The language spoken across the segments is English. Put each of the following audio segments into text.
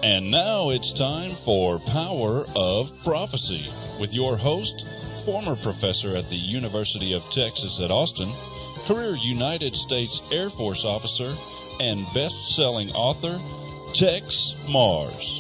And now it's time for Power of Prophecy with your host, former professor at the University of Texas at Austin, career United States Air Force officer, and best-selling author, Tex Mars.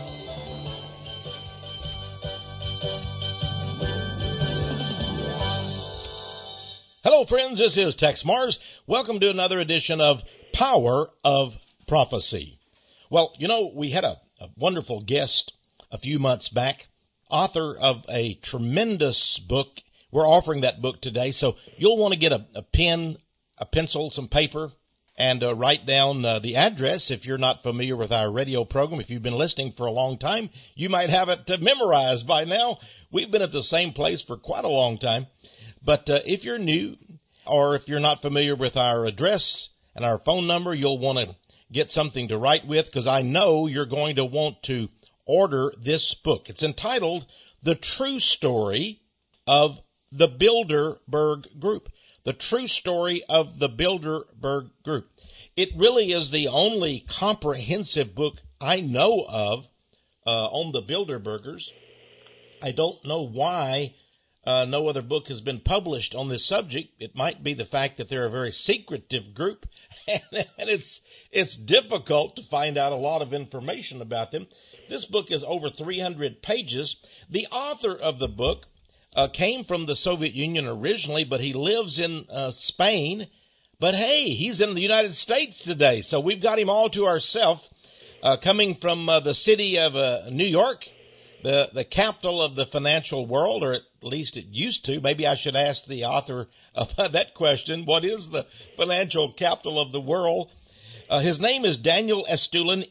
Hello, friends. This is Tex Mars. Welcome to another edition of Power of Prophecy. Well, you know, we had a wonderful guest a few months back, author of a tremendous book. We're offering that book today, so you'll want to get a pen, a pencil, some paper, and write down the address. If you're not familiar with our radio program, if you've been listening for a long time, you might have it memorized by now. We've been at the same place for quite a long time. But if you're new or if you're not familiar with our address and our phone number, you'll want to get something to write with, because I know you're going to want to order this book. It's entitled The True Story of the Bilderberg Group. The True Story of the Bilderberg Group. It really is the only comprehensive book I know of on the Bilderbergers. I don't know why no other book has been published on this subject. It might be the fact that they're a very secretive group, and it's difficult to find out a lot of information about them. This book is over 300 pages. The author of the book came from the Soviet Union originally, but he lives in Spain. But hey, he's in the United States today, so we've got him all to ourselves, coming from the city of New York, the capital of the financial world, or at least it used to. Maybe I should ask the author about that question. What is the financial capital of the world? His name is Daniel Estulin,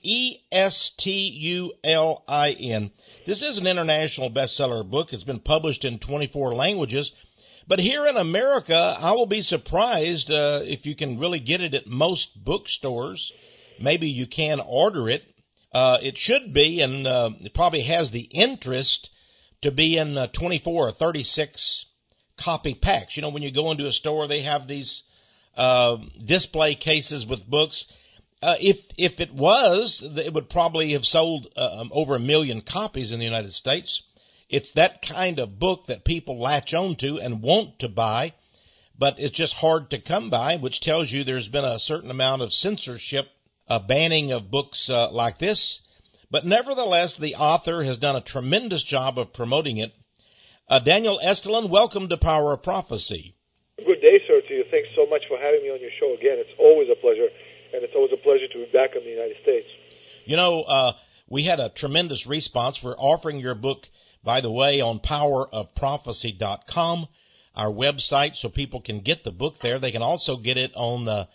E-S-T-U-L-I-N. This is an international bestseller book. It's been published in 24 languages. But here in America, I will be surprised if you can really get it at most bookstores. Maybe you can order it. It should be, and it probably has the interest to be in 24 or 36 copy packs. You know, when you go into a store, they have these display cases with books. If it was, it would probably have sold over 1 million copies in the United States. It's that kind of book that people latch on to and want to buy, but it's just hard to come by, which tells you there's been a certain amount of censorship, a banning of books like this. But nevertheless, the author has done a tremendous job of promoting it. Daniel Estulin, welcome to Power of Prophecy. Good day, sir, to you. Thanks so much for having me on your show again. It's always a pleasure, and it's always a pleasure to be back in the United States. You know, we had a tremendous response. We're offering your book, by the way, on powerofprophecy.com, our website, so people can get the book there. They can also get it on the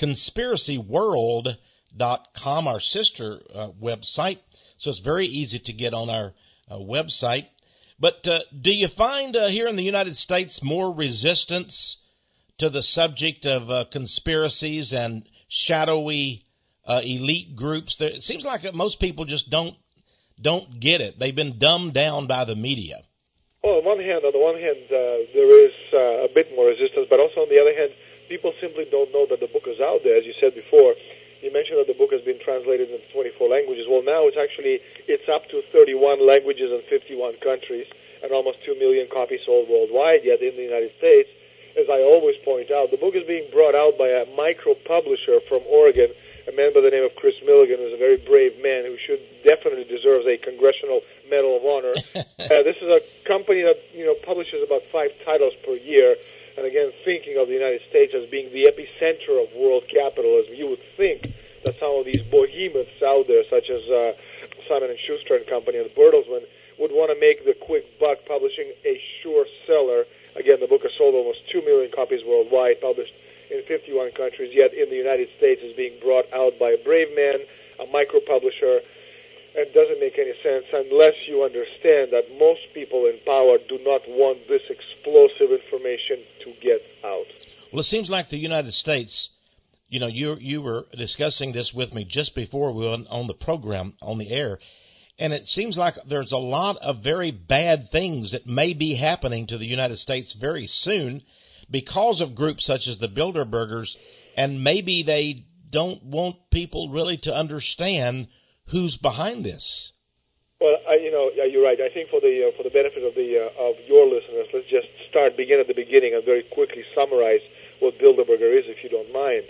conspiracyworld.com, our sister website. So it's very easy to get on our website. But do you find here in the United States more resistance to the subject of conspiracies and shadowy elite groups? It seems like most people just don't get it. They've been dumbed down by the media. Well, on the one hand, there is a bit more resistance, but also on the other hand, people simply don't know that the book is out there. As you said before, you mentioned that the book has been translated into 24 languages. Well, now it's up to 31 languages and 51 countries, and almost 2 million copies sold worldwide. Yet in the United States, as I always point out, the book is being brought out by a micro-publisher from Oregon, a man by the name of Chris Milligan, who's a very brave man who should definitely deserves a Congressional Medal of Honor. This is a company that publishes about 5 titles per year. And again, thinking of the United States as being the epicenter of world capitalism, you would think that some of these behemoths out there, such as Simon & Schuster and Company and Bertelsmann, would want to make the quick buck publishing a sure seller. Again, the book has sold almost 2 million copies worldwide, published in 51 countries, yet in the United States is being brought out by a brave man, a micro-publisher. It doesn't make any sense unless you understand that most people in power do not want this explosive information to get out. Well, it seems like the United States, you were discussing this with me just before we went on the program, on the air, and it seems like there's a lot of very bad things that may be happening to the United States very soon because of groups such as the Bilderbergers, and maybe they don't want people really to understand who's behind this? Well, you're right. I think for the benefit of your listeners, let's just begin at the beginning and very quickly summarize what Bilderberger is, if you don't mind.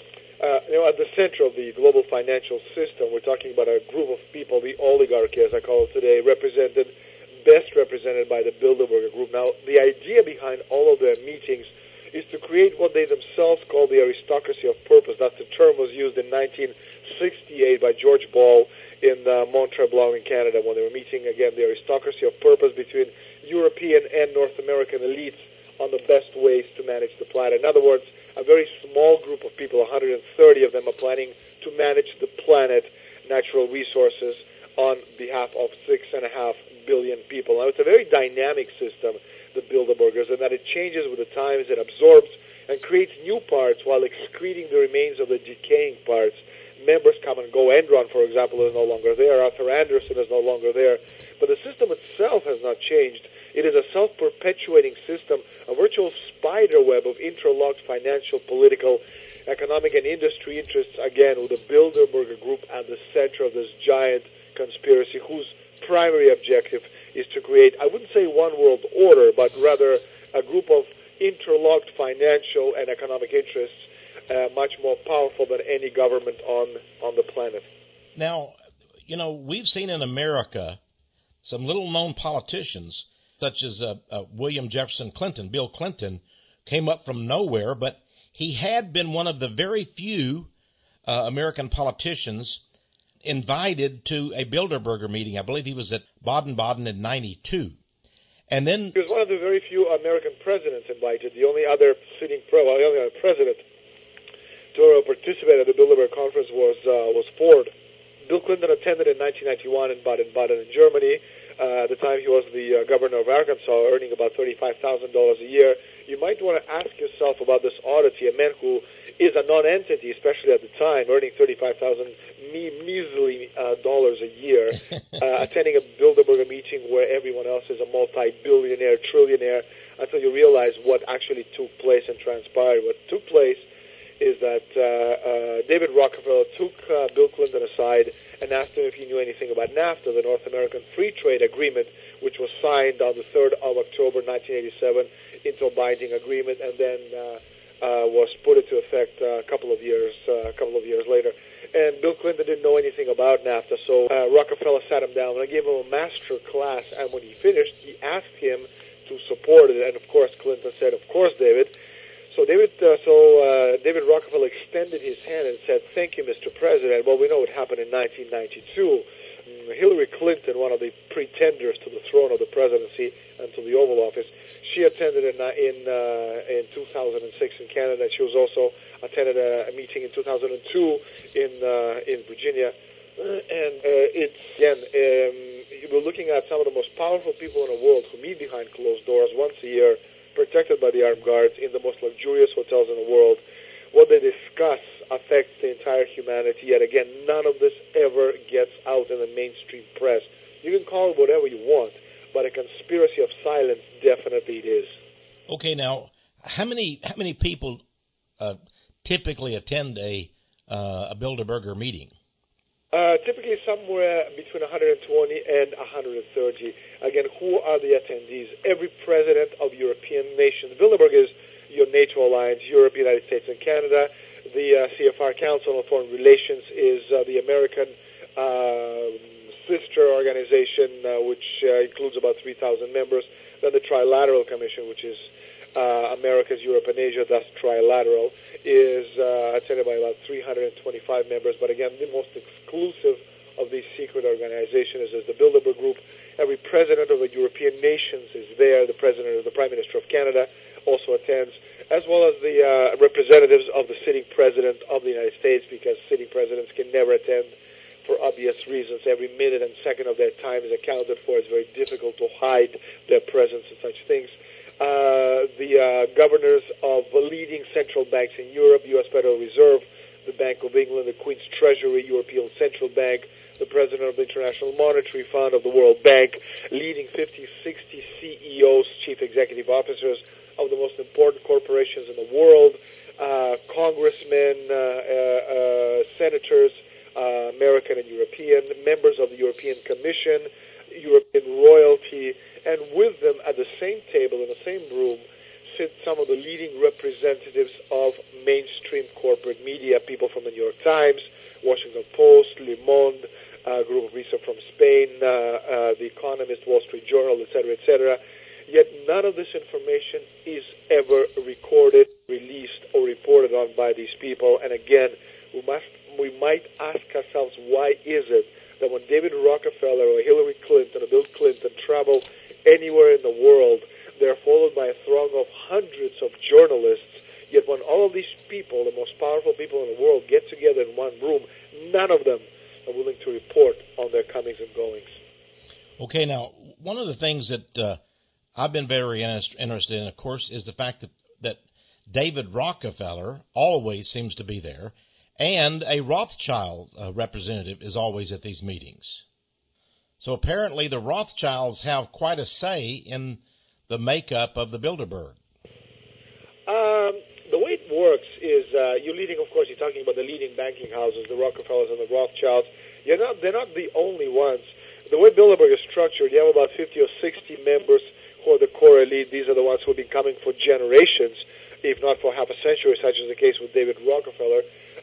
At the center of the global financial system, we're talking about a group of people, the oligarchy, as I call it today, best represented by the Bilderberger Group. Now, the idea behind all of their meetings is to create what they themselves call the aristocracy of purpose. That the term was used in 1968 by George Ball in Mont-Tremblant in Canada when they were meeting, again, the aristocracy of purpose between European and North American elites on the best ways to manage the planet. In other words, a very small group of people, 130 of them, are planning to manage the planet, natural resources, on behalf of 6.5 billion people. Now, it's a very dynamic system, the Bilderbergers, in that it changes with the times, it absorbs and creates new parts while excreting the remains of the decaying parts. Members come and go. Enron, for example, is no longer there. Arthur Andersen is no longer there. But the system itself has not changed. It is a self-perpetuating system, a virtual spider web of interlocked financial, political, economic, and industry interests, again, with the Bilderberger Group at the center of this giant conspiracy whose primary objective is to create, I wouldn't say one world order, but rather a group of interlocked financial and economic interests much more powerful than any government on the planet. Now, we've seen in America some little-known politicians, such as William Jefferson Clinton. Bill Clinton came up from nowhere, but he had been one of the very few American politicians invited to a Bilderberger meeting. I believe he was at Baden-Baden in 92. And then he was one of the very few American presidents invited. The only other president to participate at the Bilderberg conference was Ford. Bill Clinton attended in 1991 in Baden-Baden in Germany. At the time, he was the governor of Arkansas, earning about $35,000 a year. You might want to ask yourself about this oddity, a man who is a non-entity, especially at the time, earning $35,000 measly dollars a year, attending a Bilderberger meeting where everyone else is a multi-billionaire, trillionaire, until you realize what actually took place and transpired. What took place is that David Rockefeller took Bill Clinton aside and asked him if he knew anything about NAFTA, the North American Free Trade Agreement, which was signed on the 3rd of October 1987 into a binding agreement, and then was put into effect a couple of years later. And Bill Clinton didn't know anything about NAFTA, so Rockefeller sat him down and gave him a master class. And when he finished, he asked him to support it, and of course Clinton said, "Of course, David." So David Rockefeller extended his hand and said, "Thank you, Mr. President." Well, we know what happened in 1992. Hillary Clinton, one of the pretenders to the throne of the presidency and to the Oval Office, she attended in 2006 in Canada. She was also attended a meeting in 2002 in Virginia. And we're looking at some of the most powerful people in the world who meet behind closed doors once a year, protected by the armed guards in the most luxurious hotels in the world. What they discuss affects the entire humanity. Yet again, none of this ever gets out in the mainstream press. You can call it whatever you want, but a conspiracy of silence, definitely it is. Okay, now, how many people typically attend a Bilderberger meeting? Typically somewhere between 120 and 130. Again, who are the attendees? Every president of European nations. Bilderberg is your NATO alliance, Europe, United States, and Canada. The CFR Council on Foreign Relations is the American sister organization, which includes about 3,000 members. Then the Trilateral Commission, which is Americas, Europe, and Asia, thus trilateral, is attended by about 325 members. But again, the most exclusive of these secret organizations is the Bilderberg Group. Every president of the European nations is there. The Prime Minister of Canada also attends, as well as the representatives of the sitting president of the United States, because sitting presidents can never attend for obvious reasons. Every minute and second of their time is accounted for. It's very difficult to hide their presence and such things. The governors of leading central banks in Europe, U.S. Federal Reserve, the Bank of England, the Queen's Treasury, European Central Bank, the President of the International Monetary Fund, of the World Bank, leading 50, 60 CEOs, chief executive officers of the most important corporations in the world, congressmen, senators, American and European, members of the European Commission, European royalty, and with them at the same table, in the same room, sit some of the leading representatives of mainstream corporate media, people from the New York Times, Washington Post, Le Monde, a group of research from Spain, The Economist, Wall Street Journal, etc., etc. Yet none of this information is ever recorded, released, or reported on by these people. And again, we might ask ourselves, why is it that when David Rockefeller or Hillary Clinton or Bill Clinton travel anywhere in the world, they're followed by a throng of hundreds of journalists, yet when all of these people, the most powerful people in the world, get together in one room, none of them are willing to report on their comings and goings. Okay, now, one of the things that I've been very interested in, of course, is the fact that David Rockefeller always seems to be there, and a Rothschild representative is always at these meetings. So apparently the Rothschilds have quite a say in the makeup of the Bilderberg. The way it works is you're talking about the leading banking houses, the Rockefellers and the Rothschilds. They're not the only ones. The way Bilderberg is structured, you have about 50 or 60 members who are the core elite. These are the ones who have been coming for generations, if not for half a century, such is the case with David Rockefeller.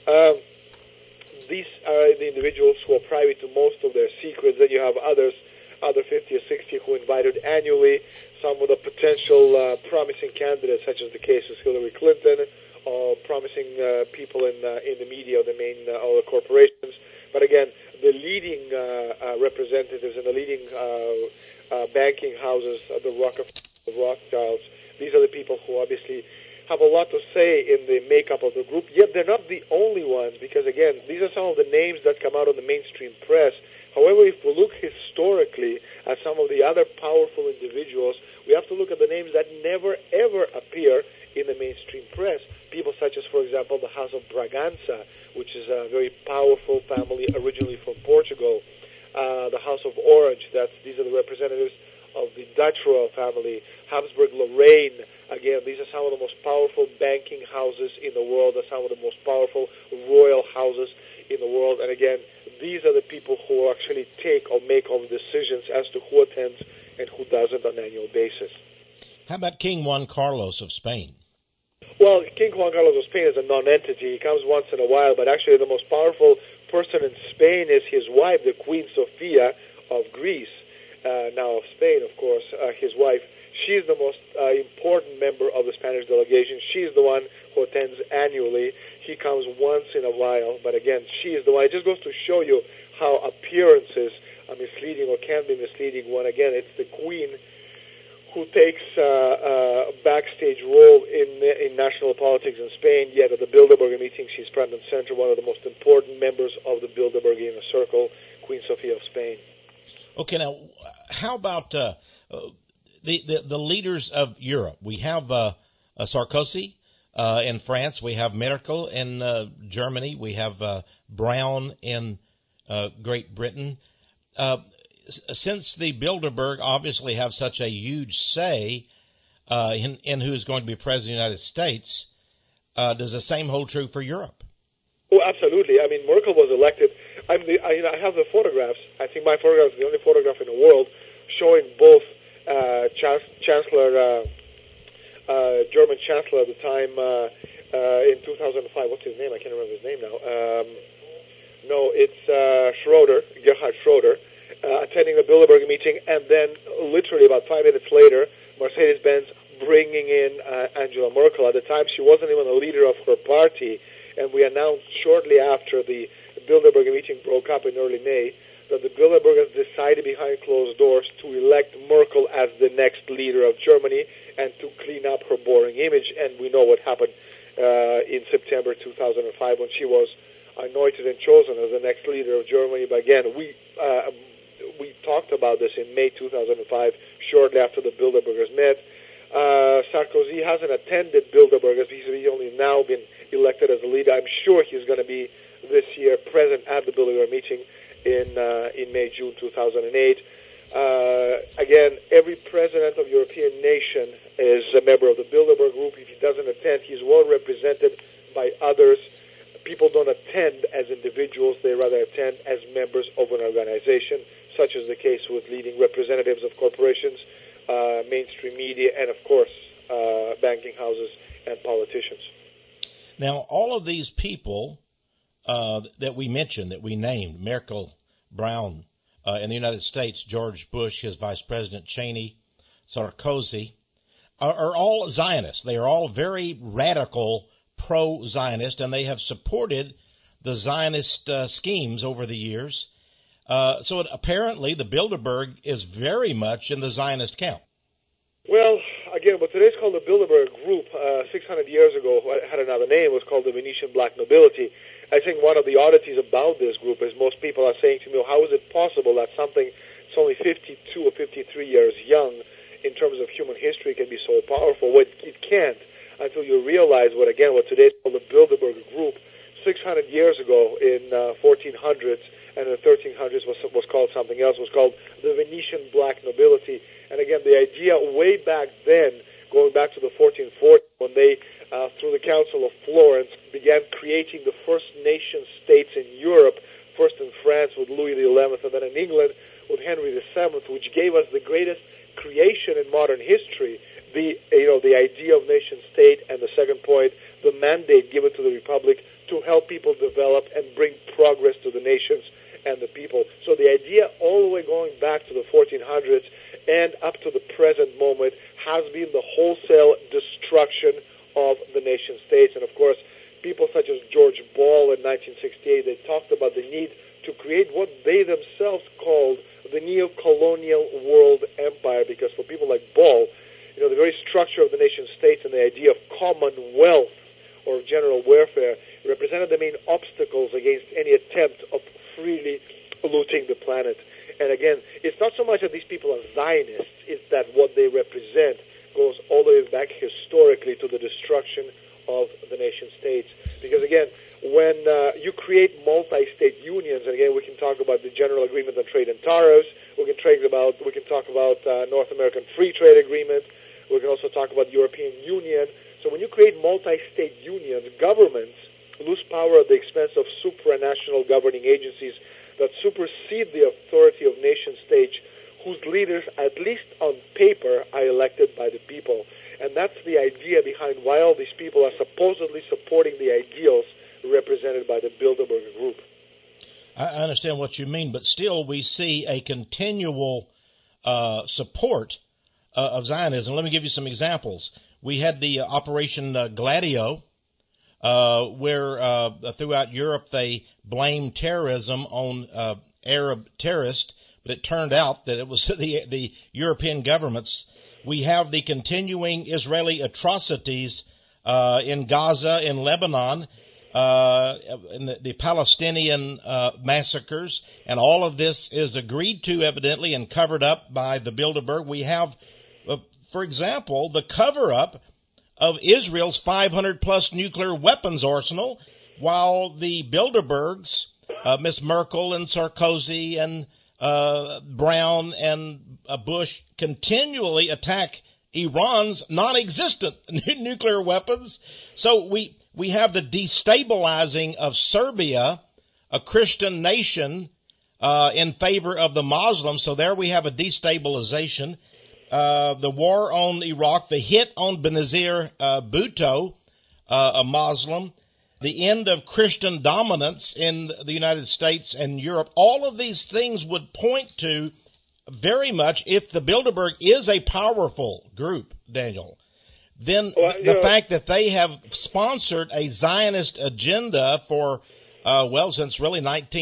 These are the individuals who are privy to most of their secrets. Then you have other 50 or 60 who invited annually, some of the potential promising candidates, such as the case of Hillary Clinton, or promising people in the media or the main or the corporations. But again, the leading representatives and the leading banking houses, the Rothschilds, these are the people who obviously have a lot to say in the makeup of the group, yet they're not the only ones, because again, these are some of the names that come out of the mainstream press. However, if we look historically at some of the other powerful individuals, we have to look at the names that never, ever appear in the mainstream press. People such as, for example, the House of Braganza, which is a very powerful family originally from Portugal. The House of Orange, these are the representatives of the Dutch royal family. Habsburg-Lorraine, again, these are some of the most powerful banking houses in the world, are some of the most powerful royal houses in the world. And again, these are the people who actually take or make all the decisions as to who attends and who doesn't on an annual basis. How about King Juan Carlos of Spain? Well, King Juan Carlos of Spain is a non-entity. He comes once in a while, but actually the most powerful person in Spain is his wife, the Queen Sofia of Greece. Now of Spain, of course, his wife. She's the most important member of the Spanish delegation. She's the one who attends annually. He comes once in a while, but again, she is the one. It just goes to show you how appearances are misleading or can be misleading when, again, it's the Queen who takes a backstage role in national politics in Spain, yet at the Bilderberg meeting, she's front and center, one of the most important members of the Bilderberg inner circle, Queen Sofia of Spain. Okay, now, how about the leaders of Europe? We have Sarkozy in France. We have Merkel in Germany. We have Brown in Great Britain. Since the Bilderberg obviously have such a huge say in who is going to be president of the United States, does the same hold true for Europe? Oh, absolutely. I mean, Merkel was elected. I have the photographs. I think my photograph is the only photograph in the world showing both German Chancellor at the time in 2005. What's his name? I can't remember his name now. No, it's Gerhard Schroeder, attending the Bilderberg meeting, and then literally about 5 minutes later, Mercedes-Benz bringing in Angela Merkel. At the time, she wasn't even a leader of her party, and we announced shortly after the Bilderberg meeting broke up in early May that the Bilderbergers decided behind closed doors to elect Merkel as the next leader of Germany and to clean up her boring image. And we know what happened in September 2005 when she was anointed and chosen as the next leader of Germany. But again, we talked about this in May 2005, shortly after the Bilderbergers met. Sarkozy hasn't attended Bilderbergers. He's only now been elected as a leader. I'm sure he's going to be this year present at the Bilderberg meeting in May, June 2008. Again, every president of European nation is a member of the Bilderberg group. If he doesn't attend, he's well represented by others. people don't attend as individuals, they rather attend as members of an organization, such as the case with leading representatives of corporations, mainstream media, and of course, banking houses and politicians. Now, all of these people that we mentioned, that we named, Merkel, Brown in the United States, George Bush, his vice president, Cheney, Sarkozy, are all Zionists. They are all very radical pro-Zionist, and they have supported the Zionist schemes over the years. So apparently the Bilderberg is very much in the Zionist camp. Well, again, what today is called the Bilderberg Group, 600 years ago had another name. It was called the Venetian Black Nobility. I think one of the oddities about this group is most people are saying to me, how is it possible that something that's only 52 or 53 years young in terms of human history can be so powerful? Well, it can't until you realize what today is called the Bilderberg Group. 600 years ago in 1400s and the 1300s was called something else. It was called the Venetian Black Nobility. And again, the idea way back then, going back to the 1440s, when they, through the Council of Florence, began creating the first nation states in Europe, first in France with Louis XI, and then in England with Henry VII, which gave us the greatest creation in modern history, the idea of nation state, and the second point, the mandate given to the Republic to help people develop and bring progress to the nations and the people. So the idea all the way going back to the 1400s and up to the present moment has been the wholesale destruction of the nation states. And of course, people such as George Ball in 1968, they talked about the need to create what they themselves called the neo-colonial world empire, because for people like Ball, the very structure of the nation states and the idea of commonwealth or general welfare represented the main obstacles against any attempt of freely looting the planet. And again, it's not so much that these people are Zionists, it's that what they represent goes all the way back historically to the destruction of the nation states. Because again, when you create multi-state unions, and again, we can talk about the General Agreement on Trade and Tariffs, we can talk about North American Free Trade Agreement, we can also talk about the European Union. So when you create multi-state unions, governments lose power at the expense of supranational governing agencies that supersede the authority of nation-states whose leaders, at least on paper, are elected by the people. And that's the idea behind why all these people are supposedly supporting the ideals represented by the Bilderberg Group. I understand what you mean, but still we see a continual support of Zionism. Let me give you some examples. We had the Operation Gladio, where throughout Europe they blamed terrorism on Arab terrorists, but it turned out that it was the European governments. We have the continuing Israeli atrocities in Gaza, in Lebanon, in the Palestinian massacres, and all of this is agreed to, evidently, and covered up by the Bilderberg. We have, for example, the cover-up of Israel's 500-plus nuclear weapons arsenal, while the Bilderbergs, Miss Merkel and Sarkozy and Brown and Bush, continually attack Iran's non-existent nuclear weapons. So we have the destabilizing of Serbia, a Christian nation, in favor of the Muslims. So there we have a destabilization. The war on Iraq, the hit on Benazir Bhutto, a Muslim, the end of Christian dominance in the United States and Europe. All of these things would point to very much, if the Bilderberg is a powerful group, Daniel, then the fact that they have sponsored a Zionist agenda for, since really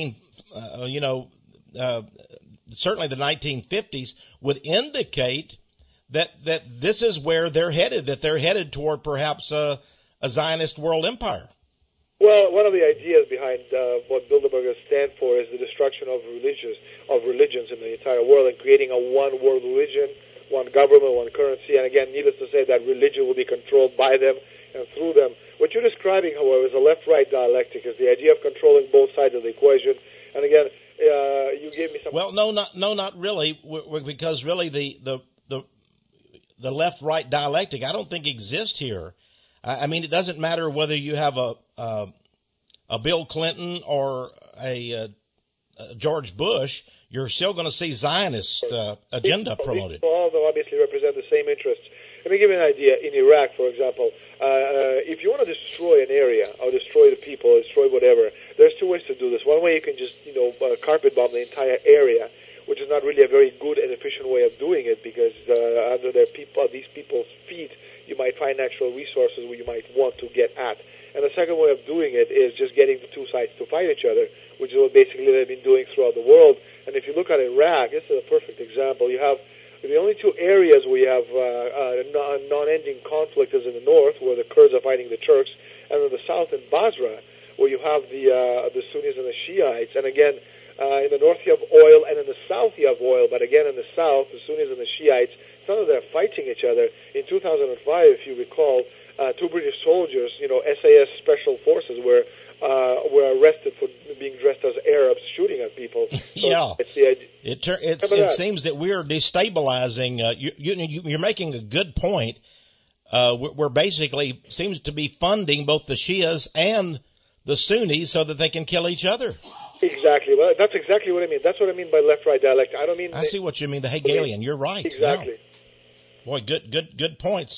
certainly the 1950s, would indicate that this is where they're headed, that they're headed toward perhaps a Zionist world empire. Well, one of the ideas behind what Bilderbergers stand for is the destruction of religions in the entire world and creating a one world religion, one government, one currency. And again, needless to say, that religion will be controlled by them and through them. What you're describing, however, is a left-right dialectic, is the idea of controlling both sides of the equation. And again, you gave me some. Well, not really, because really the left-right dialectic I don't think exists here. I mean, it doesn't matter whether you have a a Bill Clinton or a George Bush, you're still going to see Zionist agenda promoted. These all obviously represent the same interests. Let me give you an idea. In Iraq, for example, if you want to destroy an area or destroy the people or destroy whatever, there's two ways to do this. One way, you can just carpet bomb the entire area, which is not really a very good and efficient way of doing it, because under these people's feet, you might find natural resources where you might want to get at. And the second way of doing it is just getting the two sides to fight each other, which is what basically they've been doing throughout the world. And if you look at Iraq, this is a perfect example. You have the only two areas where you have non-ending conflict is in the north, where the Kurds are fighting the Turks, and in the south in Basra, where you have the Sunnis and the Shiites. And again, in the north you have oil, and in the south you have oil. But again, in the south, the Sunnis and the Shiites, it's not that they're fighting each other. In 2005, if you recall, two British soldiers, SAS Special Forces, were arrested for being dressed as Arabs, shooting at people. So yeah, it's the idea. It seems that we're destabilizing. You're making a good point. We're basically seems to be funding both the Shias and the Sunnis so that they can kill each other. Exactly. Well, that's exactly what I mean. That's what I mean by left-right dialectic. I don't mean. I see what you mean. The Hegelian. You're right. Exactly. Yeah. Boy, good points.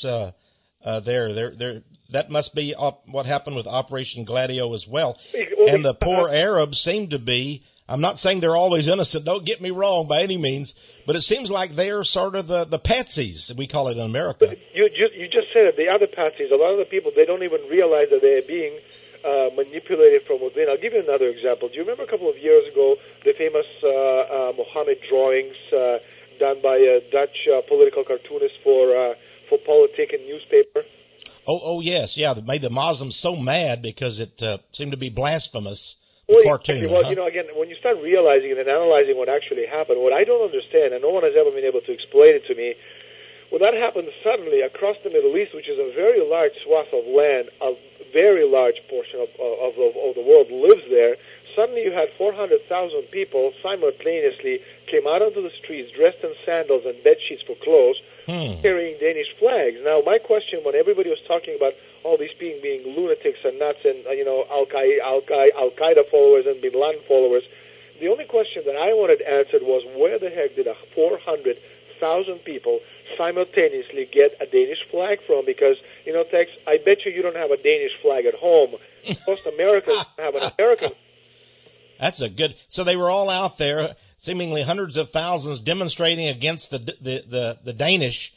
There. That must be what happened with Operation Gladio as well. And the poor Arabs seem to be. I'm not saying they're always innocent. Don't get me wrong by any means, but it seems like they're sort of the patsies, we call it in America. But you just said it. The other patsies. A lot of the people, they don't even realize that they're being manipulated from within. I'll give you another example. Do you remember a couple of years ago the famous Mohammed drawings done by a Dutch political cartoonist for Politik and newspaper? Oh yes, yeah. That made the Muslims so mad because it seemed to be blasphemous. Well, cartoon. Well, again, when you start realizing it and analyzing what actually happened, what I don't understand, and no one has ever been able to explain it to me, when that happened suddenly across the Middle East, which is a very large swath of land, a very large portion of the world lives there, suddenly you had 400,000 people simultaneously came out onto the streets dressed in sandals and bed sheets for clothes, carrying Danish flags. Now, my question when everybody was talking about all these being lunatics and nuts and Al-Qaeda followers and Bin Laden followers, the only question that I wanted answered was where the heck did 400,000 people simultaneously get a Danish flag from? Because, Tex, I bet you don't have a Danish flag at home. Most Americans have an American. That's a good. So they were all out there, seemingly hundreds of thousands, demonstrating against the Danish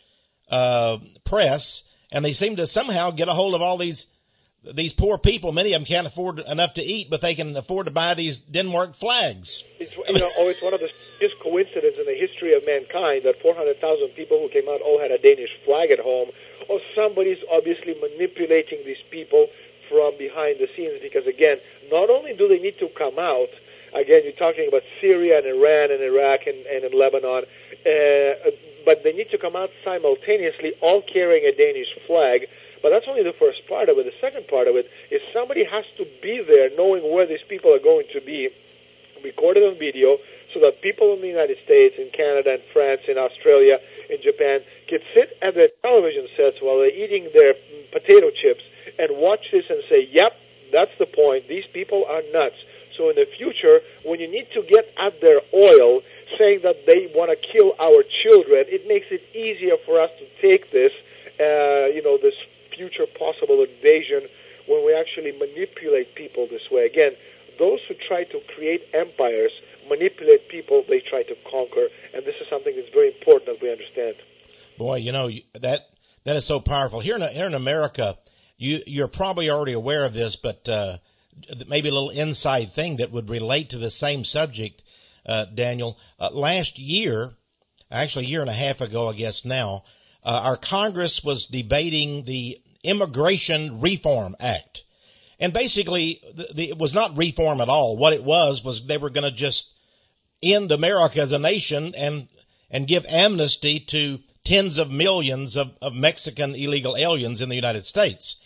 press, and they seem to somehow get a hold of all these poor people. Many of them can't afford enough to eat, but they can afford to buy these Denmark flags. It's one of the just coincidences in the history of mankind that 400,000 people who came out all had a Danish flag at home, or somebody's obviously manipulating these people from behind the scenes, because again, not only do they need to come out, again, you're talking about Syria and Iran and Iraq and in Lebanon, but they need to come out simultaneously, all carrying a Danish flag. But that's only the first part of it. The second part of it is somebody has to be there knowing where these people are going to be, recorded on video, so that people in the United States, in Canada, in France, in Australia, in Japan, can sit at their television sets while they're eating their potato chips and watch this and say, yep, that's the point. These people are nuts. So in the future, when you need to get at their oil, saying that they want to kill our children, it makes it easier for us to take this, this future possible invasion when we actually manipulate people this way. Again, those who try to create empires, manipulate people, they try to conquer. And this is something that's very important that we understand. Boy, that is so powerful. Here in America, you're probably already aware of this, but maybe a little inside thing that would relate to the same subject, Daniel. Last year, actually a year and a half ago, I guess now, our Congress was debating the Immigration Reform Act. And basically, it was not reform at all. What it was they were going to just end America as a nation and give amnesty to tens of millions of Mexican illegal aliens in the United States.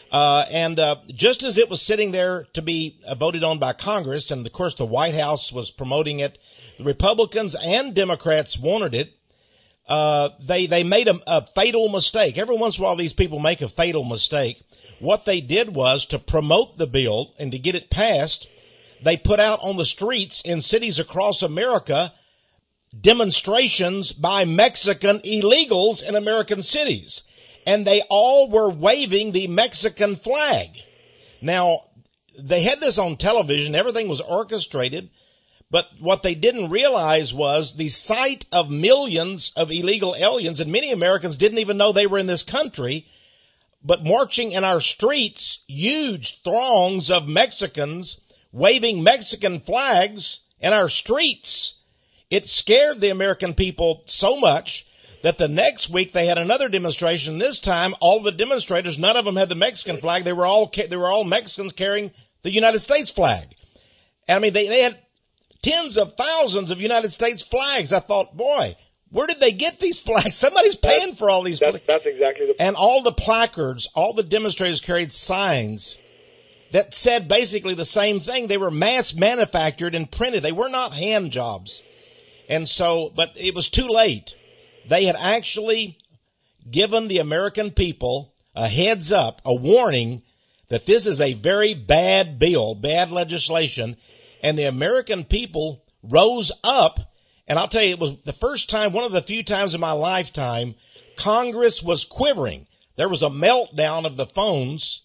Just as it was sitting there to be voted on by Congress, and of course the White House was promoting it, the Republicans and Democrats wanted it, they made a fatal mistake. Every once in a while these people make a fatal mistake. What they did was to promote the bill and to get it passed, they put out on the streets in cities across America demonstrations by Mexican illegals in American cities. And they all were waving the Mexican flag. Now, they had this on television. Everything was orchestrated. But what they didn't realize was the sight of millions of illegal aliens, and many Americans didn't even know they were in this country, but marching in our streets, huge throngs of Mexicans waving Mexican flags in our streets. It scared the American people so much that the next week they had another demonstration. This time, all the demonstrators, none of them had the Mexican flag. They were all Mexicans carrying the United States flag. I mean, they had tens of thousands of United States flags. I thought, boy, where did they get these flags? Somebody's paying for all these flags. That's exactly the point. And all the placards, all the demonstrators carried signs that said basically the same thing. They were mass manufactured and printed. They were not hand jobs. And so, but it was too late. They had actually given the American people a heads up, a warning that this is a very bad bill, bad legislation. And the American people rose up. And I'll tell you, it was the first time, one of the few times in my lifetime, Congress was quivering. There was a meltdown of the phones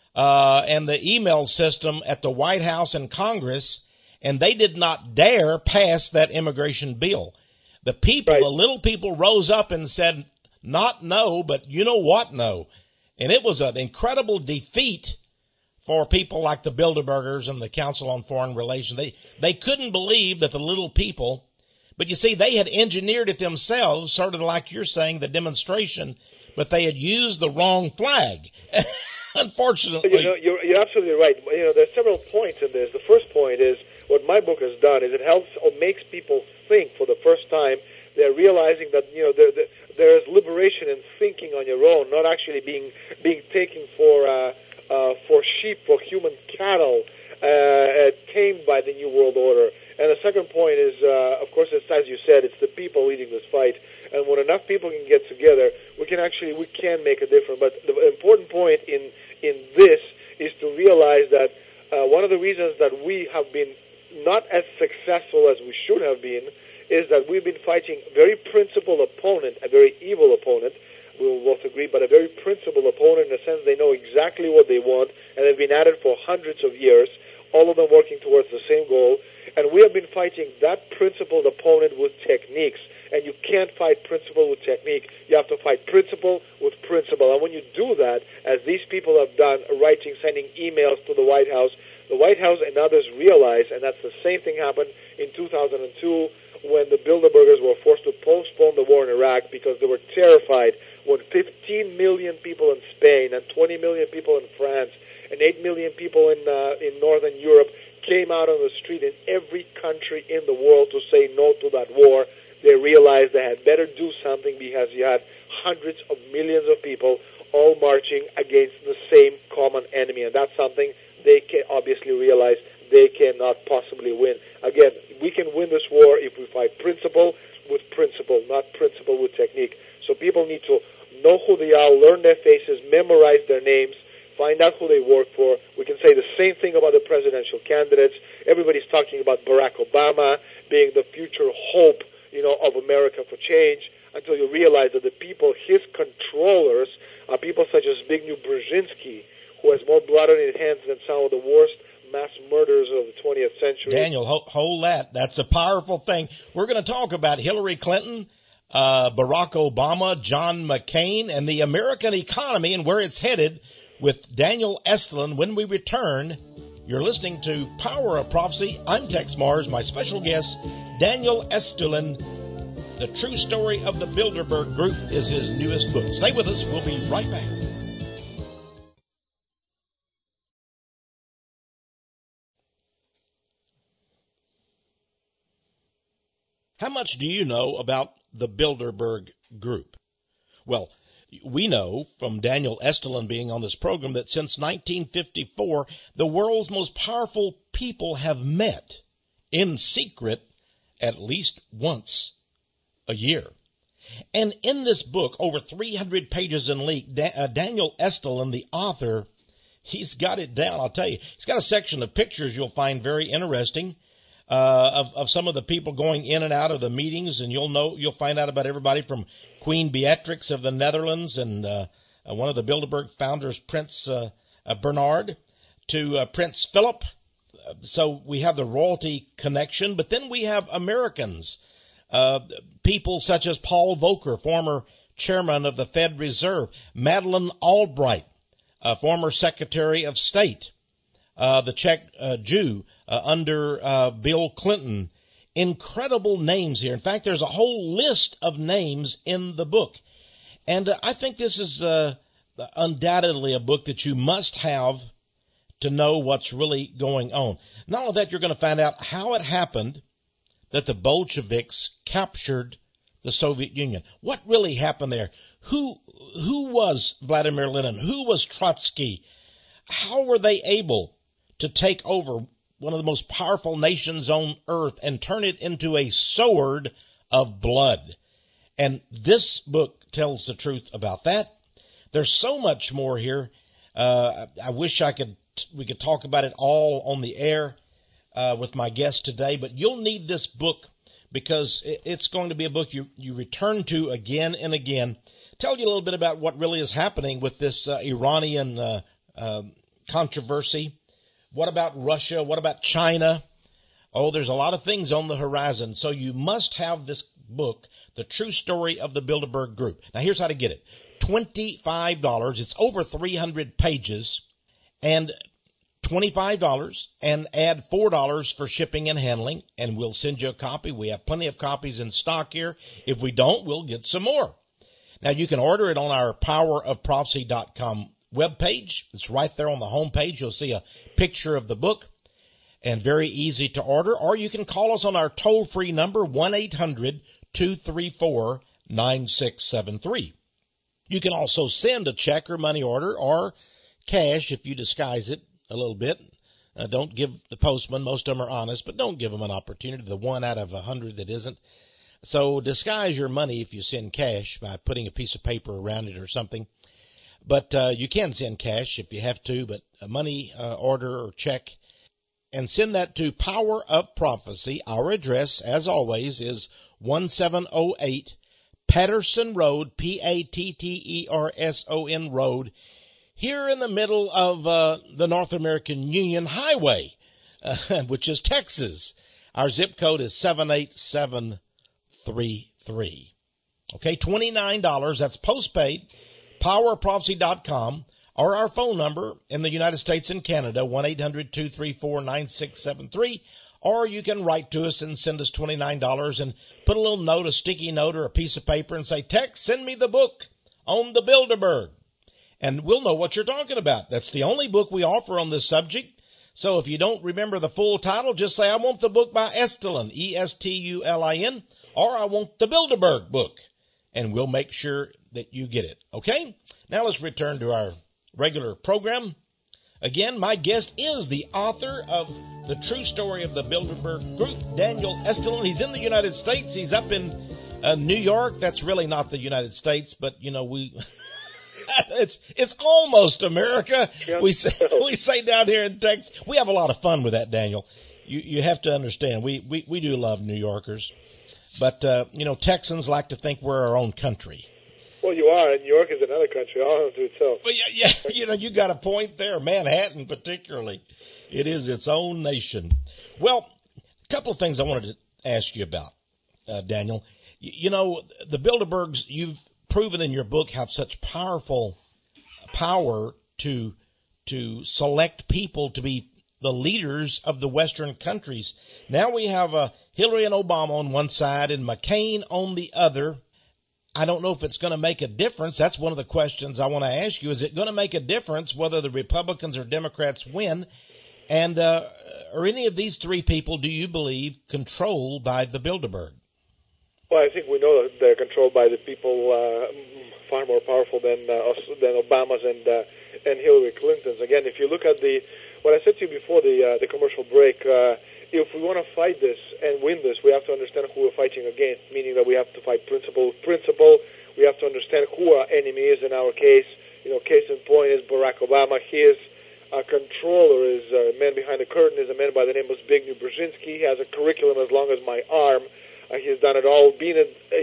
and the email system at the White House and Congress, and they did not dare pass that immigration bill. The people, Right. the little people rose up and said, not no, but you know what no. And it was an incredible defeat for people like the Bilderbergers and the Council on Foreign Relations. They couldn't believe that the little people, but you see, they had engineered it themselves, sort of like you're saying, the demonstration, but they had used the wrong flag. Unfortunately. You're absolutely right. There's several points in this. The first point is what my book has done is it helps or makes people think for the first time. They're realizing that there is liberation in thinking on your own, not actually being taken for sheep, for human cattle, tamed by the New World Order. And the second point is, of course, it's, as you said, it's the people leading this fight. And when enough people can get together, we can make a difference. But the important point in this is to realize that one of the reasons that we have been not as successful as we should have been is that we've been fighting a very principled opponent, a very evil opponent, we will both agree, but a very principled opponent in the sense they know exactly what they want, and they've been at it for hundreds of years, all of them working towards the same goal. And we have been fighting that principled opponent with techniques. And you can't fight principle with technique. You have to fight principle with principle. And when you do that, as these people have done, sending emails to the White House and others realize, and that's the same thing happened in 2002 when the Bilderbergers were forced to postpone the war in Iraq because they were terrified when 15 million people in Spain and 20 million people in France and 8 million people in Northern Europe came out on the street in every country in the world to say no to that war. They realized they had better do something because you had hundreds of millions of people all marching against the same common enemy. And that's something they can obviously realize they cannot possibly win. Again, we can win this war if we fight principle with principle, not principle with technique. So people need to know who they are, learn their faces, memorize their names, find out who they work for. We can say the same thing about the presidential candidates. Everybody's talking about Barack Obama being the future hope, of America for change, until you realize that the people, his controllers, are people such as Zbigniew Brzezinski, who has more blood on his hands than some of the worst mass murderers of the 20th century. Daniel, hold that. That's a powerful thing. We're going to talk about Hillary Clinton, Barack Obama, John McCain, and the American economy and where it's headed with Daniel Estulin when we return. You're listening to Power of Prophecy. I'm Tex Mars. My special guest, Daniel Estulin. The True Story of the Bilderberg Group is his newest book. Stay with us. We'll be right back. How much do you know about the Bilderberg Group? Well, we know from Daniel Estulin being on this program that since 1954, the world's most powerful people have met in secret at least once a year. And in this book, over 300 pages in length, Daniel Estulin, the author, he's got it down. I'll tell you, he's got a section of pictures you'll find very interesting of some of the people going in and out of the meetings, and you'll find out about everybody from Queen Beatrix of the Netherlands and one of the Bilderberg founders, Prince Bernard, to Prince Philip. So we have the royalty connection, but then we have Americans, people such as Paul Volcker, former chairman of the Fed Reserve, Madeleine Albright, former Secretary of State, the Czech Jew under Bill Clinton. Incredible names here. In fact, there's a whole list of names in the book. And I think this is undoubtedly a book that you must have to know what's really going on. Not only that, you're going to find out how it happened that the Bolsheviks captured the Soviet Union. What really happened there? Who was Vladimir Lenin? Who was Trotsky? How were they able to take over one of the most powerful nations on earth and turn it into a sword of blood? And this book tells the truth about that. There's so much more here. I wish we could talk about it all on the air with my guest today, but you'll need this book because it's going to be a book you return to again and again. Tell you a little bit about what really is happening with this Iranian controversy. What about Russia? What about China? Oh, there's a lot of things on the horizon. So you must have this book, The True Story of the Bilderberg Group. Now here's how to get it. $25. It's over 300 pages. And $25 and add $4 for shipping and handling, and we'll send you a copy. We have plenty of copies in stock here. If we don't, we'll get some more. Now, you can order it on our powerofprophecy.com webpage. It's right there on the home page. You'll see a picture of the book, and very easy to order. Or you can call us on our toll-free number, 1-800-234-9673. You can also send a check or money order or cash if you disguise it a little bit. Don't give the postman, most of them are honest, but don't give them an opportunity, the 1 out of 100 that isn't. So disguise your money if you send cash by putting a piece of paper around it or something. But you can send cash if you have to, but a money order or check. And send that to Power of Prophecy. Our address, as always, is 1708 Patterson Road, Patterson Road, here in the middle of the North American Union Highway, which is Texas. Our zip code is 78733. Okay, $29. That's postpaid. PowerProphecy.com, or our phone number in the United States and Canada, 1-800-234-9673. Or you can write to us and send us $29 and put a little note, a sticky note, or a piece of paper and say, "Text, send me the book on the Bilderberg." And we'll know what you're talking about. That's the only book we offer on this subject. So if you don't remember the full title, just say, "I want the book by Estulin, Estulin, or I want the Bilderberg book." And we'll make sure that you get it. Okay? Now let's return to our regular program. Again, my guest is the author of The True Story of the Bilderberg Group, Daniel Estulin. He's in the United States. He's up in New York. That's really not the United States, but, it's almost America. We say down here in Texas. We have a lot of fun with that, Daniel. You have to understand. We do love New Yorkers. But, Texans like to think we're our own country. Well, you are, and New York is another country all unto itself. Well, yeah, you got a point there. Manhattan particularly. It is its own nation. Well, a couple of things I wanted to ask you about, Daniel. The Bilderbergs, you've proven in your book, have such power to select people to be the leaders of the Western countries. Now we have Hillary and Obama on one side and McCain on the other. I don't know if it's going to make a difference. That's one of the questions I want to ask you. Is it going to make a difference whether the Republicans or Democrats win? And are any of these three people, do you believe, controlled by the Bilderberg? Well, I think we know that they're controlled by the people far more powerful than Obama's and Hillary Clinton's. Again, if you look at what I said to you before the commercial break, if we want to fight this and win this, we have to understand who we're fighting against, meaning that we have to fight principle. We have to understand who our enemy is in our case. Case in point is Barack Obama. His controller is a man behind the curtain, is a man by the name of Zbigniew Brzezinski. He has a curriculum as long as my arm. He's done it all. He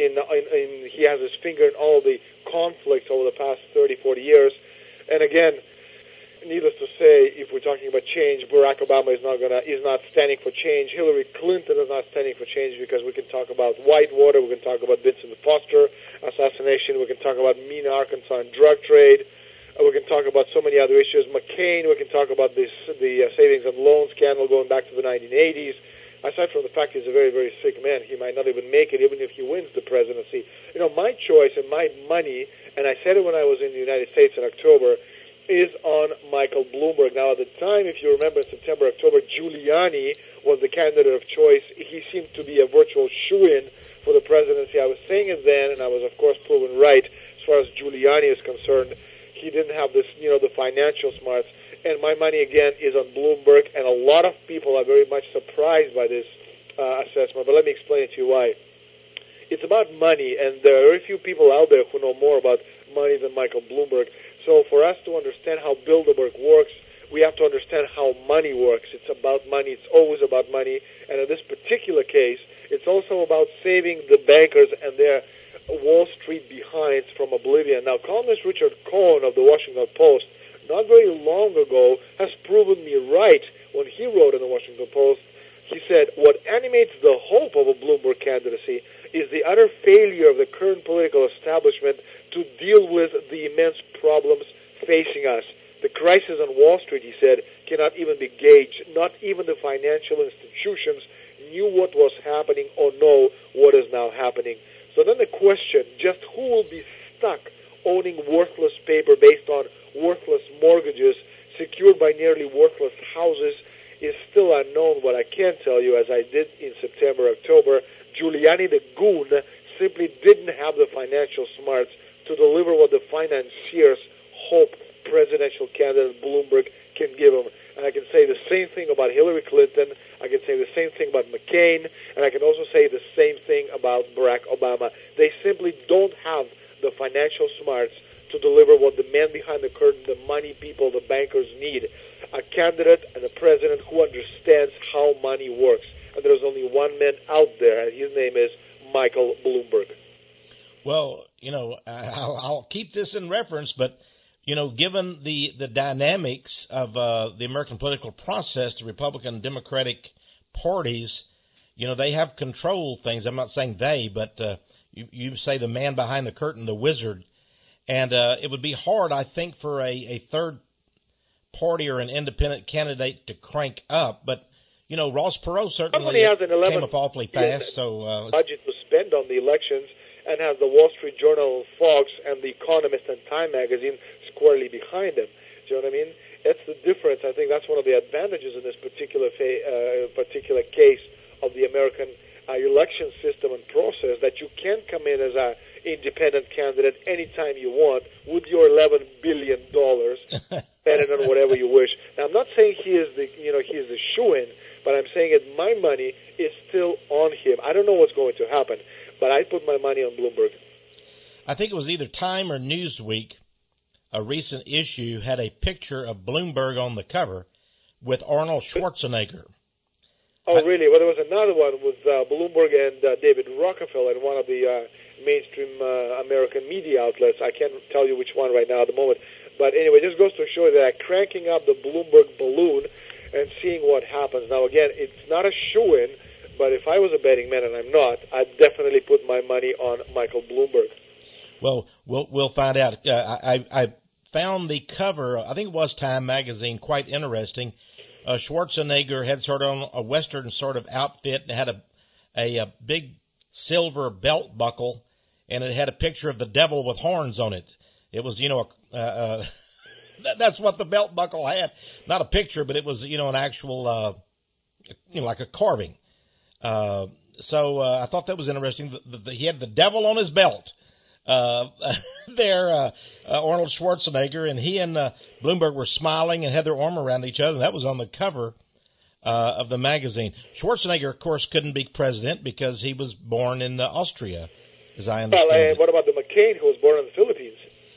has his finger in all the conflicts over the past 30, 40 years. And again, needless to say, if we're talking about change, Barack Obama is not standing for change. Hillary Clinton is not standing for change, because we can talk about Whitewater, we can talk about Vincent Foster assassination, we can talk about Mena, Arkansas, and drug trade. We can talk about so many other issues. McCain, we can talk about the savings and loan scandal going back to the 1980s. Aside from the fact he's a very, very sick man, he might not even make it, even if he wins the presidency. My choice and my money, and I said it when I was in the United States in October, is on Michael Bloomberg. Now, at the time, if you remember, in September, October, Giuliani was the candidate of choice. He seemed to be a virtual shoo-in for the presidency. I was saying it then, and I was, of course, proven right as far as Giuliani is concerned. He didn't have this, the financial smarts. And my money, again, is on Bloomberg, and a lot of people are very much surprised by this assessment. But let me explain it to you why. It's about money, and there are very few people out there who know more about money than Michael Bloomberg. So for us to understand how Bilderberg works, we have to understand how money works. It's about money. It's always about money. And in this particular case, it's also about saving the bankers and their Wall Street behinds from oblivion. Now, columnist Richard Cohen of the Washington Post, not very long ago, has proven me right when he wrote in the Washington Post. He said, what animates the hope of a Bloomberg candidacy is the utter failure of the current political establishment to deal with the immense problems facing us. The crisis on Wall Street, he said, cannot even be gauged. Not even the financial institutions knew what was happening or know what is now happening. So then the question, just who will be stuck owning worthless paper based on worthless mortgages secured by nearly worthless houses, is still unknown. What I can tell you, as I did in September, October, Giuliani the goon simply didn't have the financial smarts to deliver what the financiers hope presidential candidate Bloomberg can give them. And I can say the same thing about Hillary Clinton, I can say the same thing about McCain, and I can also say the same thing about Barack Obama. They simply don't have the financial smarts to deliver what the man behind the curtain, the money people, the bankers need. A candidate and a president who understands how money works. And there's only one man out there, and his name is Michael Bloomberg. Well, I'll keep this in reference, but, given the dynamics of the American political process, the Republican and Democratic parties, they have controlled things. I'm not saying they, but you say the man behind the curtain, the wizard. And it would be hard, I think, for a third party or an independent candidate to crank up. But, Ross Perot certainly came up awfully fast. So budget to spend on the elections, and has the Wall Street Journal, Fox, and The Economist and Time magazine squarely behind him. Do you know what I mean? That's the difference. I think that's one of the advantages in this particular case of the American election system and process, that you can come in as a independent candidate anytime you want with your $11 billion, spending on whatever you wish. Now, I'm not saying he is the shoo-in, but I'm saying that my money is still on him. I don't know what's going to happen, but I put my money on Bloomberg. I think it was either Time or Newsweek, a recent issue, had a picture of Bloomberg on the cover with Arnold Schwarzenegger. Oh, really? Well, there was another one with Bloomberg and David Rockefeller in one of the mainstream American media outlets. I can't tell you which one right now at the moment. But anyway, it just goes to show you that cranking up the Bloomberg balloon and seeing what happens. Now, again, it's not a shoo-in, but if I was a betting man, and I'm not, I'd definitely put my money on Michael Bloomberg. Well, we'll find out. I found the cover, I think it was Time magazine, quite interesting. Schwarzenegger had sort of on a Western sort of outfit and had a big silver belt buckle, and it had a picture of the devil with horns on it. It was, that's what the belt buckle had. Not a picture, but it was, an actual, like a carving. So I thought that was interesting. He had the devil on his belt. Arnold Schwarzenegger, and he and Bloomberg were smiling and had their arm around each other. And that was on the cover of the magazine. Schwarzenegger, of course, couldn't be president because he was born in Austria, as I understand it. What about the McCain who was born in the Philippines?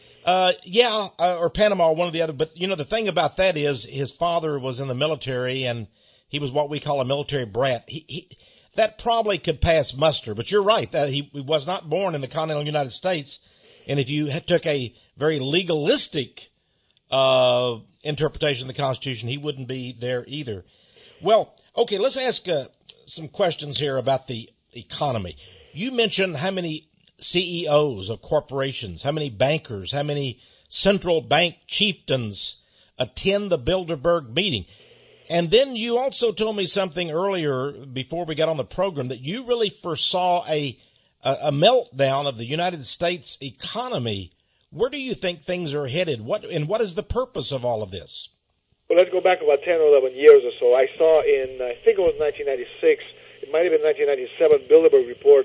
Or Panama, or one or the other. But, the thing about that is his father was in the military, and he was what we call a military brat. That probably could pass muster, but you're right, that he was not born in the continental United States. And if you took a very legalistic interpretation of the Constitution, he wouldn't be there either. Well, okay, let's ask some questions here about the economy. You mentioned how many CEOs of corporations, how many bankers, how many central bank chieftains attend the Bilderberg meeting. And then you also told me something earlier before we got on the program that you really foresaw a meltdown of the United States economy. Where do you think things are headed? What is the purpose of all of this? Well, let's go back about 10 or 11 years or so. I saw I think it was 1996, it might have been 1997, Bilderberg report,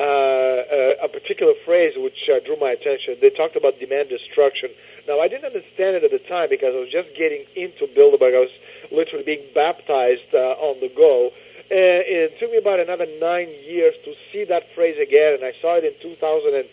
a particular phrase which drew my attention. They talked about demand destruction. Now, I didn't understand it at the time because I was just getting into Bilderberg. I was literally being baptized on the go. It took me about another 9 years to see that phrase again, and I saw it in 2005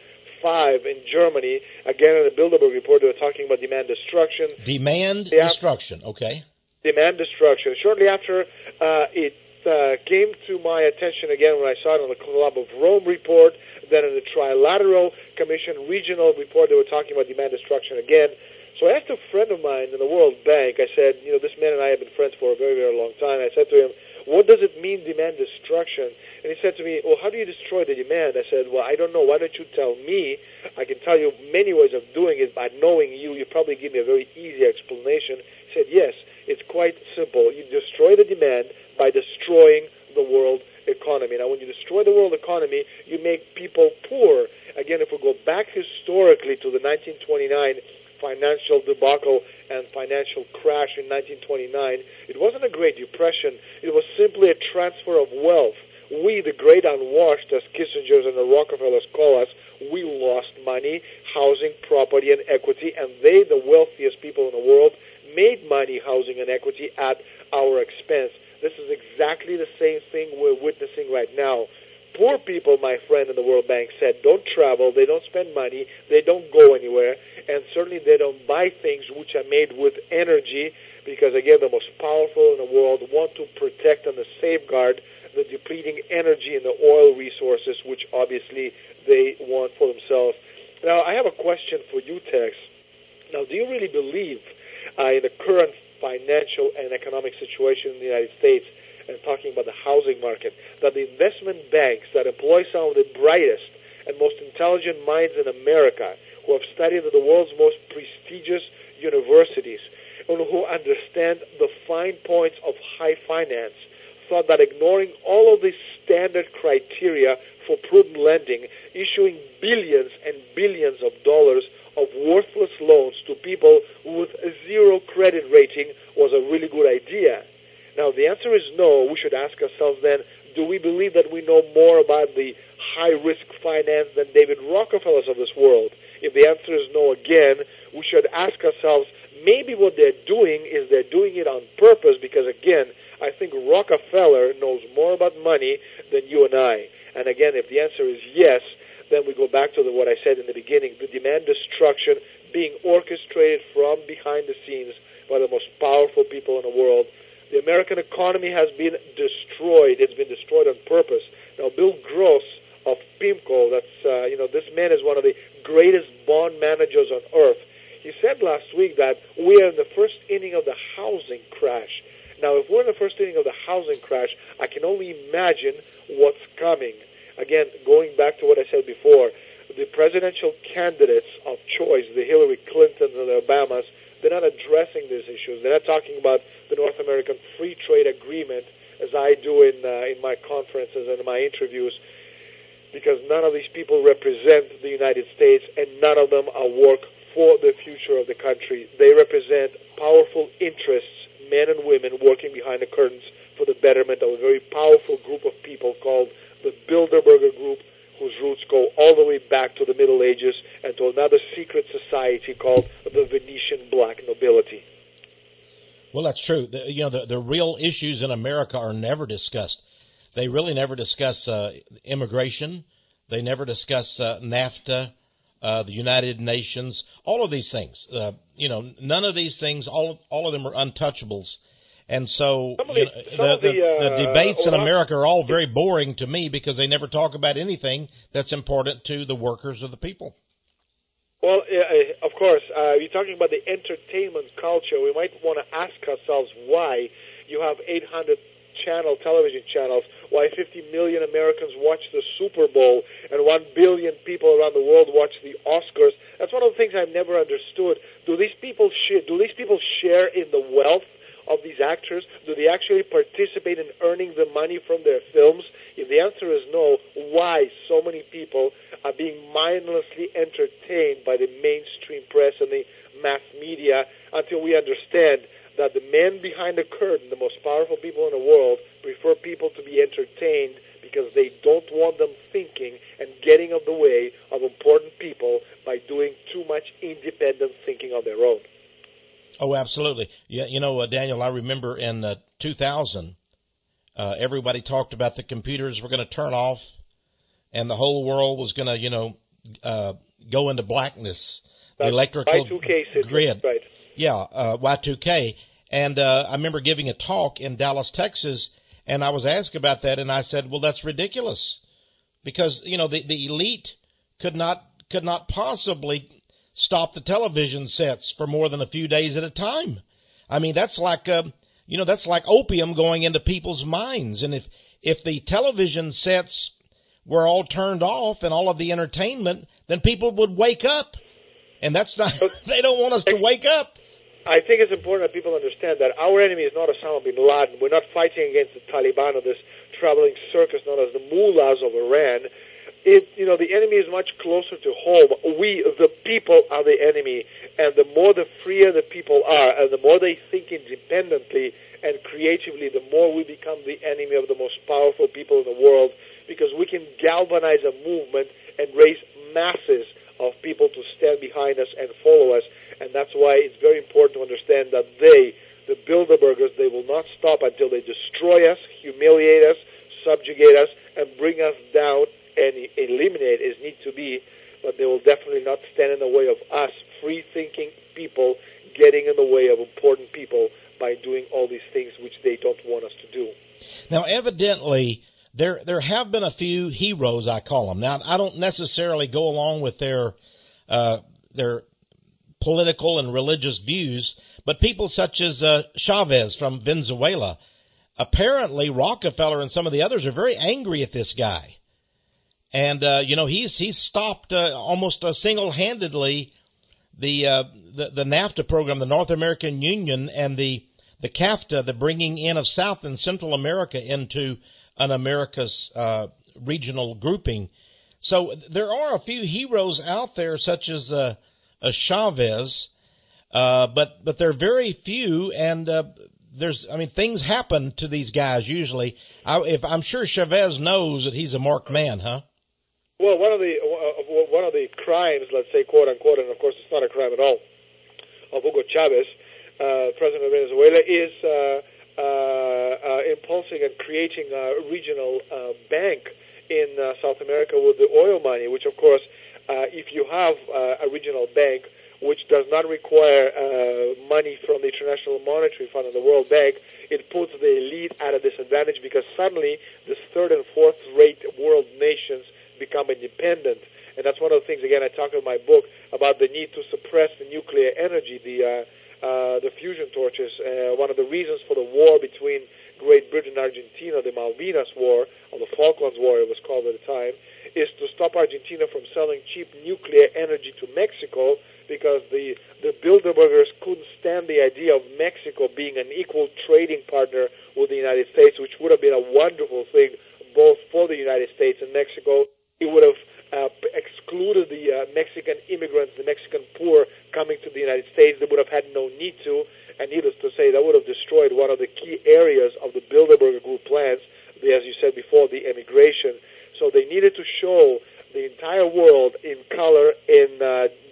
in Germany. Again, in the Bilderberg report, they were talking about demand destruction. Destruction, okay. Demand destruction. Shortly after, it came to my attention again when I saw it on the Club of Rome report, then in the Trilateral Commission regional report, they were talking about demand destruction again. So I asked a friend of mine in the World Bank, I said, this man and I have been friends for a very, very long time. I said to him, what does it mean, demand destruction? And he said to me, well, how do you destroy the demand? I said, well, I don't know. Why don't you tell me? I can tell you many ways of doing it. By knowing you probably give me a very easy explanation. He said, yes, it's quite simple. You destroy the demand by destroying the world economy. Now, when you destroy the world economy, you make people poor. Again, if we go back historically to the 1929 financial debacle and financial crash in 1929, it wasn't a Great Depression. It was simply a transfer of wealth. We, the great unwashed, as Kissinger's and the Rockefellers call us, we lost money, housing, property, and equity, and they, the wealthiest people in the world, made money, housing, and equity at our expense. This is exactly the same thing we're witnessing right now. Poor people, my friend in the World Bank said, don't travel, they don't spend money, they don't go anywhere, and certainly they don't buy things which are made with energy because, again, the most powerful in the world want to protect and safeguard the depleting energy in the oil resources, which obviously they want for themselves. Now, I have a question for you, Tex. Now, do you really believe in the current financial and economic situation in the United States, and talking about the housing market, that the investment banks that employ some of the brightest and most intelligent minds in America, who have studied at the world's most prestigious universities, and who understand the fine points of high finance, thought that ignoring all of these standard criteria for prudent lending, issuing billions and billions of dollars of worthless loans to people with a zero credit rating was a really good idea. Now, the answer is no. We should ask ourselves then, do we believe that we know more about the high-risk finance than David Rockefellers of this world? If the answer is no again, we should ask ourselves, maybe what they're doing is they're doing it on purpose because, again, I think Rockefeller knows more about money than you and I. And again, if the answer is yes, then we go back to what I said in the beginning, the demand destruction being orchestrated from behind the scenes by the most powerful people in the world. The American economy has been destroyed. It's been destroyed on purpose. Now, Bill Gross of PIMCO, this man is one of the greatest bond managers on earth. He said last week that we are in the first inning of the housing crash. Now, if we're in the first inning of the housing crash, I can only imagine what's coming. Again, going back to what I said before, the presidential candidates of choice, the Hillary Clintons and the Obamas, they're not addressing these issues. They're not talking about the North American Free Trade Agreement, as I do in my conferences and in my interviews, because none of these people represent the United States and none of them are work for the future of the country. They represent powerful interests, men and women working behind the curtains for the betterment of a very powerful group of people called the Bilderberger Group, whose roots go all the way back to the Middle Ages and to another secret society called the Venetian Black Nobility. Well, that's true. The real issues in America are never discussed. They really never discuss immigration. They never discuss NAFTA, the United Nations, all of these things. None of these things, all of them are untouchables. And so the debates in America are all very boring to me because they never talk about anything that's important to the workers or the people. Well, of course, you're talking about the entertainment culture. We might want to ask ourselves why you have 800 television channels, why 50 million Americans watch the Super Bowl and 1 billion people around the world watch the Oscars. That's one of the things I've never understood. Do these people share in the wealth of these actors? Do they actually participate in earning the money from their films? If the answer is no, why so many people are being mindlessly entertained by the mainstream press and the mass media until we understand that the men behind the curtain, the most powerful people in the world, prefer people to be entertained because they don't want them thinking and getting in the way of important people by doing too much independent thinking on their own. Oh, absolutely. Yeah, Daniel, I remember in 2000, everybody talked about the computers were going to turn off and the whole world was going to, go into blackness. The electrical Y2K grid. Right. Yeah, Y2K. And I remember giving a talk in Dallas, Texas, and I was asked about that, and I said, well, that's ridiculous. Because, the elite could not possibly stop the television sets for more than a few days at a time. I mean, that's like opium going into people's minds. And if the television sets were all turned off and all of the entertainment, then people would wake up. And that's not, they don't want us to wake up. I think it's important that people understand that our enemy is not Osama bin Laden. We're not fighting against the Taliban or this traveling circus known as the mullahs of Iran. The enemy is much closer to home. We, the people, are the enemy. And the more the freer the people are, and the more they think independently and creatively, the more we become the enemy of the most powerful people in the world, because we can galvanize a movement and raise masses of people to stand behind us and follow us. And that's why it's very important to understand that the Bilderbergers, they will not stop until they destroy us, humiliate us, subjugate us, and bring us down and eliminate as need to be. But they will definitely not stand in the way of us, free-thinking people, getting in the way of important people by doing all these things which they don't want us to do. Now, evidently, there have been a few heroes, I call them. Now, I don't necessarily go along with their political and religious views, but people such as Chavez from Venezuela, apparently Rockefeller and some of the others are very angry at this guy. And, he's stopped almost single-handedly the NAFTA program, the North American Union, and the CAFTA, the bringing in of South and Central America into an America's regional grouping. So there are a few heroes out there, such as Chavez, but they're very few, and things happen to these guys usually. I'm sure Chavez knows that he's a marked man, huh? Well, one of the crimes, let's say, quote unquote, and of course it's not a crime at all, of Hugo Chavez, president of Venezuela, is impulsing and creating a regional bank in South America with the oil money, which of course, if you have a regional bank which does not require money from the International Monetary Fund and the World Bank, it puts the elite at a disadvantage because suddenly this third and fourth rate world nations become independent. And that's one of the things, again, I talk in my book about the need to suppress the nuclear energy, the fusion torches. One of the reasons for the war between Great Britain and Argentina, the Malvinas War, or the Falklands War it was called at the time, is to stop Argentina from selling cheap nuclear energy to Mexico, because the Bilderbergers couldn't stand the idea of Mexico being an equal trading partner with the United States, which would have been a wonderful thing both for the United States and Mexico. It would have excluded the Mexican immigrants, the Mexican poor coming to the United States. They would have had no need to, and needless to say, that would have destroyed one of the key areas of the Bilderberger Group plans, as you said before, the immigration. So they needed to show the entire world in color, in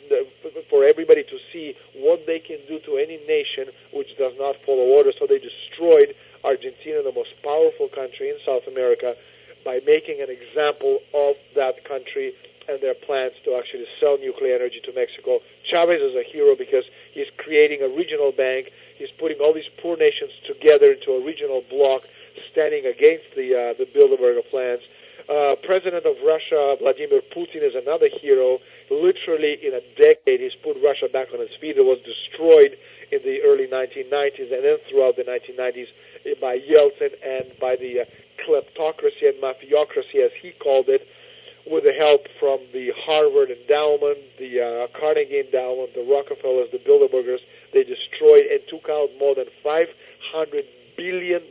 for everybody to see what they can do to any nation which does not follow orders. So they destroyed Argentina, the most powerful country in South America, by making an example of that country and their plans to actually sell nuclear energy to Mexico. Chavez is a hero because he's creating a regional bank. He's putting all these poor nations together into a regional bloc, standing against the Bilderberger plans. President of Russia, Vladimir Putin, is another hero. Literally in a decade, he's put Russia back on its feet. It was destroyed in the early 1990s and then throughout the 1990s by Yeltsin and by the kleptocracy and mafiocracy, as he called it, with the help from the Harvard Endowment, the Carnegie Endowment, the Rockefellers, the Bilderbergers. They destroyed and took out more than $500 billion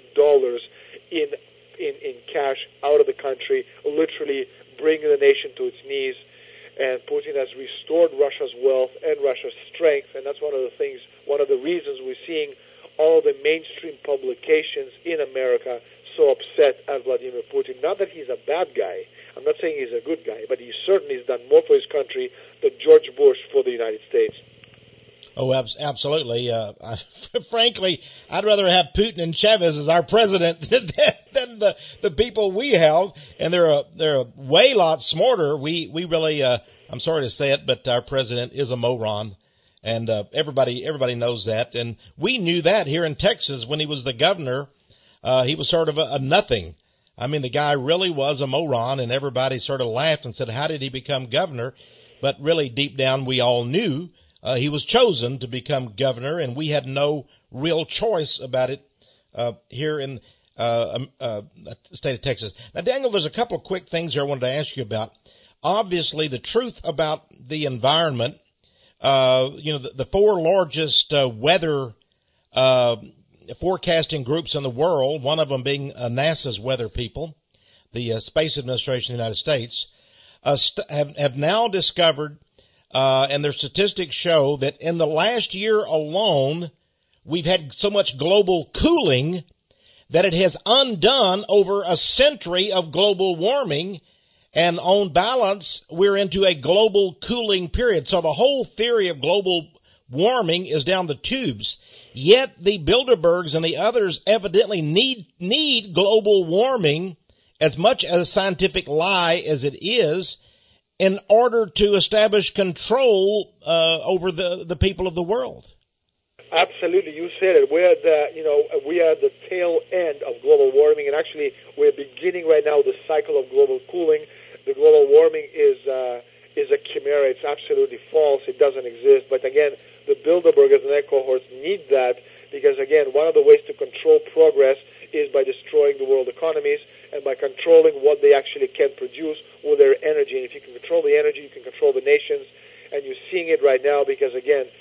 in cash out of the country, literally bringing the nation to its knees. And Putin has restored Russia's wealth and Russia's strength, and that's one of the reasons we're seeing all the mainstream publications in America so upset at Vladimir Putin. Not that he's a bad guy. I'm not saying he's a good guy, but he certainly has done more for his country than George Bush for the United States. Oh, absolutely. Frankly, I'd rather have Putin and Chavez as our president than the people we have, and they're a way lot smarter. We really, I'm sorry to say it, but our president is a moron, and everybody knows that, and we knew that here in Texas when he was the governor. He was sort of a nothing. I mean, the guy really was a moron, and everybody sort of laughed and said, "How did he become governor?" But really, deep down, we all knew. He was chosen to become governor, and we had no real choice about it here in the state of Texas. Now, Daniel, there's a couple of quick things here I wanted to ask you about. Obviously, the truth about the environment, the four largest weather forecasting groups in the world, one of them being NASA's weather people, the Space Administration of the United States, have now discovered and their statistics show that in the last year alone, we've had so much global cooling that it has undone over a century of global warming, and on balance, we're into a global cooling period. So the whole theory of global warming is down the tubes. Yet the Bilderbergs and the others evidently need global warming as much as a scientific lie as it is, in order to establish control over the people of the world. Absolutely, you said it. We're at the tail end of global warming, and actually, we're beginning right now the cycle of global cooling. The global warming is a chimera. It's absolutely false. It doesn't exist. But again, the Bilderbergers and their cohorts need that because, again, one of the ways to control progress is by destroying the world economies and by controlling what they actually can produce with their energy. And if you can control the energy, you can control the nations. And you're seeing it right now because, again,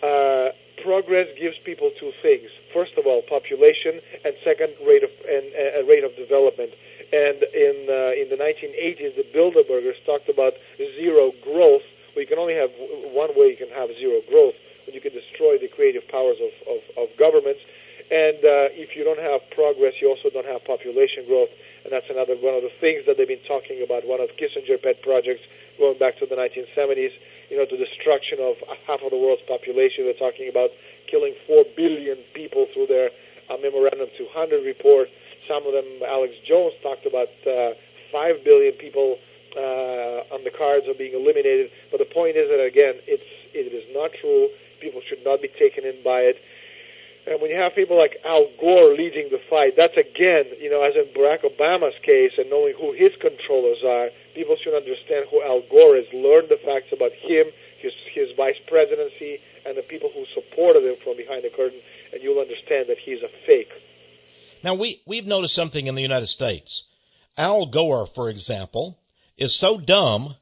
progress gives people two things. First of all, population, and second, rate of development. And in the 1980s, the Bilderbergers talked about zero growth. Well, you can only have one way you can have zero growth, when you can destroy the creative powers of governments. And if you don't have progress, you also don't have population growth. And that's another one of the things that they've been talking about, one of Kissinger's pet projects going back to the 1970s, the destruction of half of the world's population. They're talking about killing 4 billion people through their Memorandum 200 report. Some of them, Alex Jones talked about 5 billion people on the cards of being eliminated. But the point is that, again, it is not true. People should not be taken in by it. And when you have people like Al Gore leading the fight, that's again, as in Barack Obama's case, and knowing who his controllers are, people should understand who Al Gore is, learn the facts about him, his vice presidency, and the people who supported him from behind the curtain, and you'll understand that he's a fake. Now, we've noticed something in the United States. Al Gore, for example, is so dumb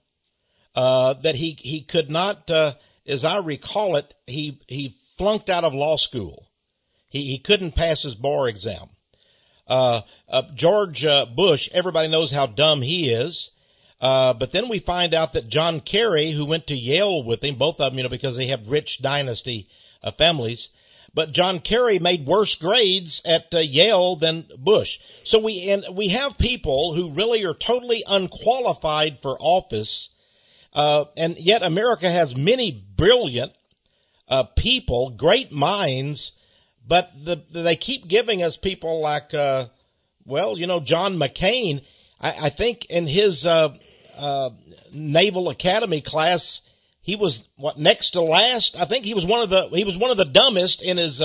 that he could not, as I recall it, he flunked out of law school. He couldn't pass his bar exam. George Bush, everybody knows how dumb he is. But then we find out that John Kerry, who went to Yale with him, both of them, because they have rich dynasty families, but John Kerry made worse grades at Yale than Bush. So we have people who really are totally unqualified for office, And yet America has many brilliant people, great minds, but they keep giving us people like, John McCain. I think in his Naval Academy class, he was next to last. I think he was one of the dumbest in his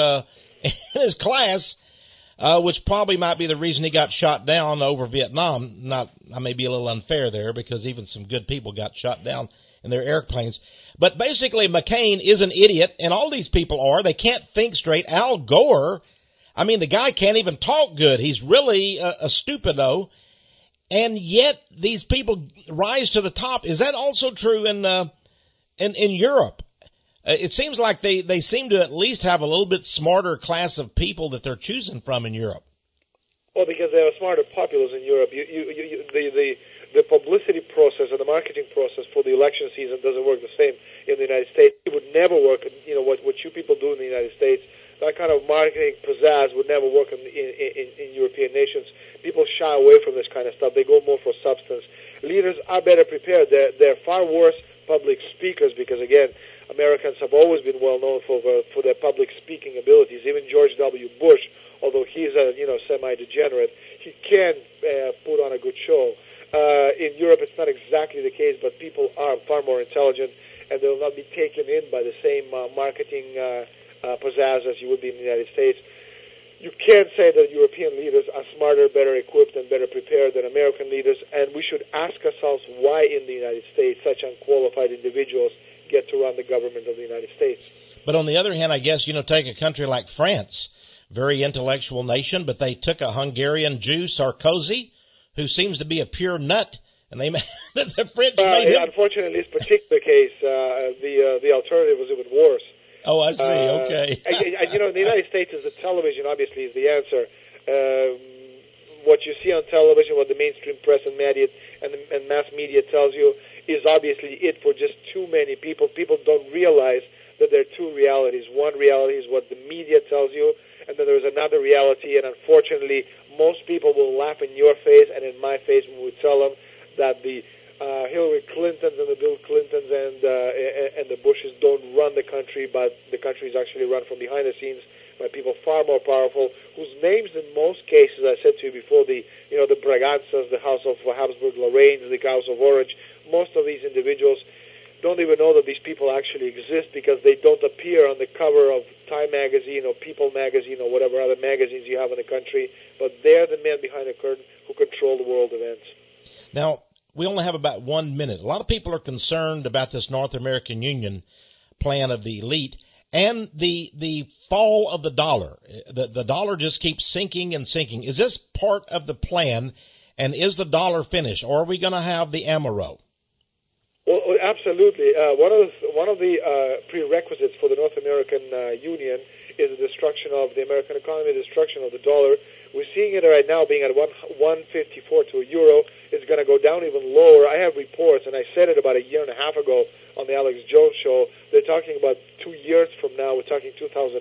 class, which probably might be the reason he got shot down over Vietnam. I may be a little unfair there because even some good people got shot down in their airplanes. But basically McCain is an idiot, and all these people are. They can't think straight. Al Gore, I mean, the guy can't even talk good. He's really a stupido. And yet these people rise to the top. Is that also true in Europe? It seems like they seem to at least have a little bit smarter class of people that they're choosing from in Europe. Well, because they have a smarter populace in Europe. The publicity process and the marketing process for the election season doesn't work the same in the United States. It would never work. What you people do in the United States, that kind of marketing pizzazz would never work in European nations. People shy away from this kind of stuff. They go more for substance. Leaders are better prepared. They're far worse public speakers because, again, Americans have always been well known for their public speaking abilities. Even George W. Bush, although he's a semi-degenerate, he can put on a good show. In Europe, it's not exactly the case, but people are far more intelligent, and they will not be taken in by the same marketing pizzazz as you would be in the United States. You can't say that European leaders are smarter, better equipped, and better prepared than American leaders, and we should ask ourselves why in the United States such unqualified individuals get to run the government of the United States. But on the other hand, I guess, take a country like France, very intellectual nation, but they took a Hungarian Jew, Sarkozy, who seems to be a pure nut, and the French made him. Unfortunately, in this particular case, the alternative was even worse. Oh, I see. Okay. In the United States, the television obviously is the answer. What you see on television, what the mainstream press and mass media tells you, is obviously it for just too many people. People don't realize that there are two realities. One reality is what the media tells you, and then there's another reality. And unfortunately, most people will laugh in your face and in my face when we tell them that the Hillary Clintons and the Bill Clintons and the Bushes don't run the country, but the country is actually run from behind the scenes by people far more powerful, whose names in most cases, I said to you before, the Braganzas, the House of Habsburg-Lorraine, the House of Orange, most of these individuals don't even know that these people actually exist because they don't appear on the cover of Time magazine or People magazine or whatever other magazines you have in the country, but they're the men behind the curtain who control the world events. Now, we only have about 1 minute. A lot of people are concerned about this North American Union plan of the elite and the fall of the dollar. The dollar just keeps sinking and sinking. Is this part of the plan, and is the dollar finished, or are we going to have the Amero? Well, absolutely. One of the prerequisites for the North American Union is the destruction of the American economy, the destruction of the dollar. We're seeing it right now being at 154 to a euro. It's going to go down even lower. I have reports, and I said it about a year and a half ago on the Alex Jones show. They're talking about 2 years from now. We're talking 2009.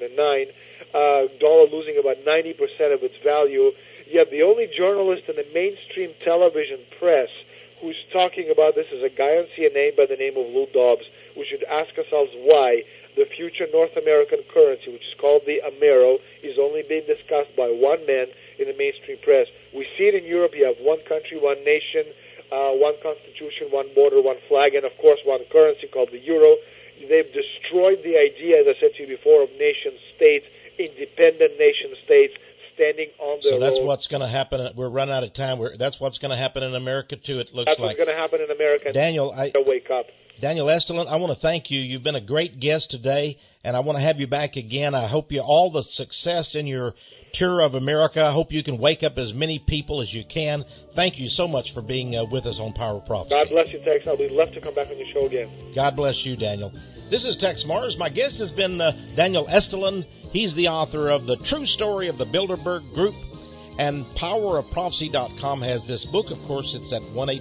Dollar losing about 90% of its value. Yet the only journalist in the mainstream television press who's talking about this is a guy on CNN by the name of Lou Dobbs. We should ask ourselves why the future North American currency, which is called the Amero, is only being discussed by one man in the mainstream press. We see it in Europe. You have one country, one nation, one constitution, one border, one flag, and, of course, one currency called the euro. They've destroyed the idea, as I said to you before, of nation-states, independent nation-states, standing on their own. So that's what's going to happen. We're running out of time. That's what's going to happen in America, too, it looks like. That's what's going to happen in America. Daniel, wake up. Daniel Estulin, I want to thank you. You've been a great guest today, and I want to have you back again. I hope you all the success in your tour of America. I hope you can wake up as many people as you can. Thank you so much for being with us on Power of Prophecy. God bless you, Tex. I'll be love to come back on your show again. God bless you, Daniel. This is Tex Mars. My guest has been Daniel Estulin. He's the author of The True Story of the Bilderberg Group, and PowerOfProphecy.com has this book. Of course, it's at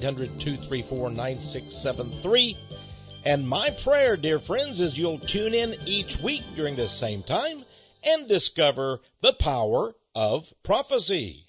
1-800-234-9673. And my prayer, dear friends, is you'll tune in each week during this same time and discover the power of prophecy.